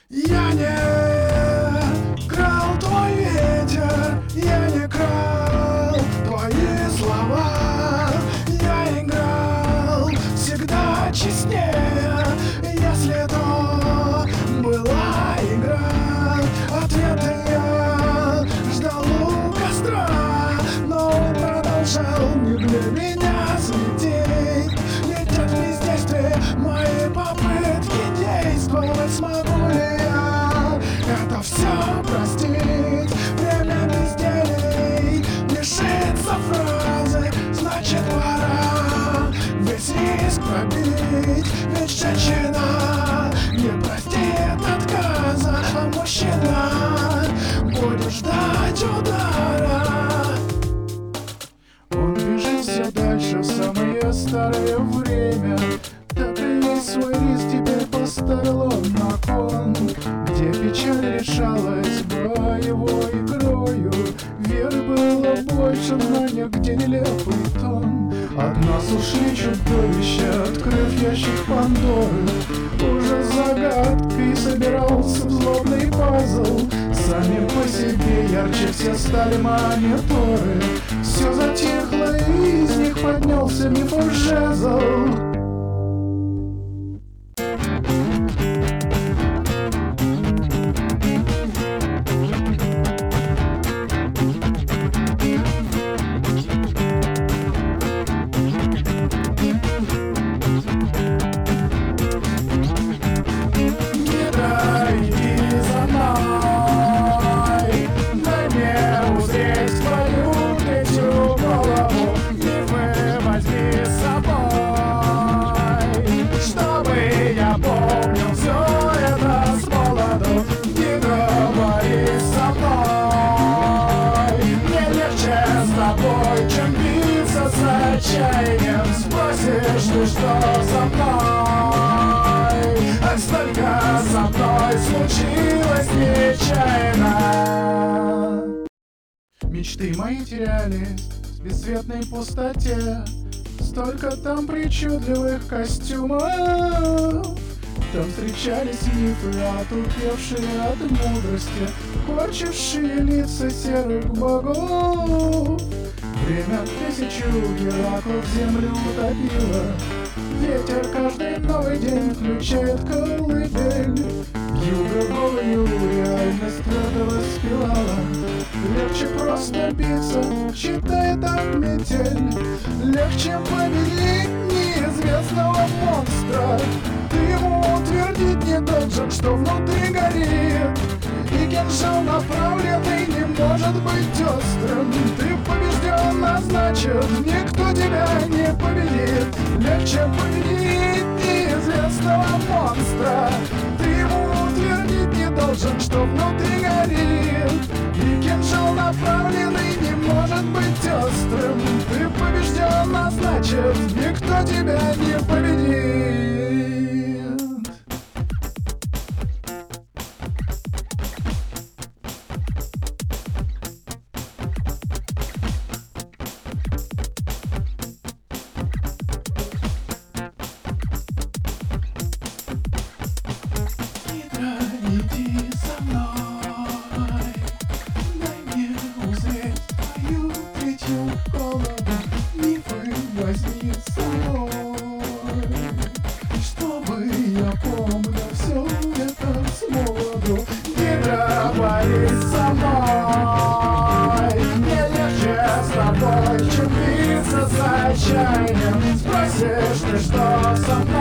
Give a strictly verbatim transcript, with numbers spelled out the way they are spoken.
Я не крал твой ветер, я не крал твои слова. Я играл всегда честнее, если то была игра. Ответы я ждал у костра, но он продолжал не для меня светить. Летят ли здесь ты мои попытки действовать? Смогу ли я это все простить? Время безделий лишится фразы, значит пора весь риск пробить. Ведь женщина не простит отказа, а мужчина будет ждать удара. Он бежит все дальше в самое старое время. Так и весь свой риск теперь поставил он на кон, где печаль решалась боевой игрою. Веры было больше, но нигде нелепый тон. От нас ушли чудовища, открыв ящик Пандоры. Уже загадкой собирался в злобный пазл. Сами по себе ярче все стали мониторы. Все затихло, и из них поднялся мифов жезл. Чем биться с отчаянием, спросишь ты, что со мной. А столько со мной случилось нечаянно. Мечты мои терялись в бесцветной пустоте. Столько там причудливых костюмов. Там встречались мифы, отупевшие от мудрости, корчившие лица серых богов. Время тысячу Гераклов землю утопило. Ветер каждый новый день включает колыбель. Вьюга голую реальность твердо воспевала. Легче просто биться, считает так метель. Легче победить неизвестного монстра. Ты ему утвердить не должен, что внутри горит. И кинжал направленный не может быть острым. Ты побежден, а значит никто тебя не победит. Легче победить неизвестного монстра. Ты ему утвердить не должен, что внутри горит. И кинжал направленный не может быть острым. Ты побежден, а значит никто тебя не победит. Иди со мной, дай мне узреть твою третью голову. Мифы возьми с собой, чтобы я помнил все это с молоду. Гидра, борись со мной, мне легче с тобой, чем биться с отчаянием. Спросишь ты, что со мной.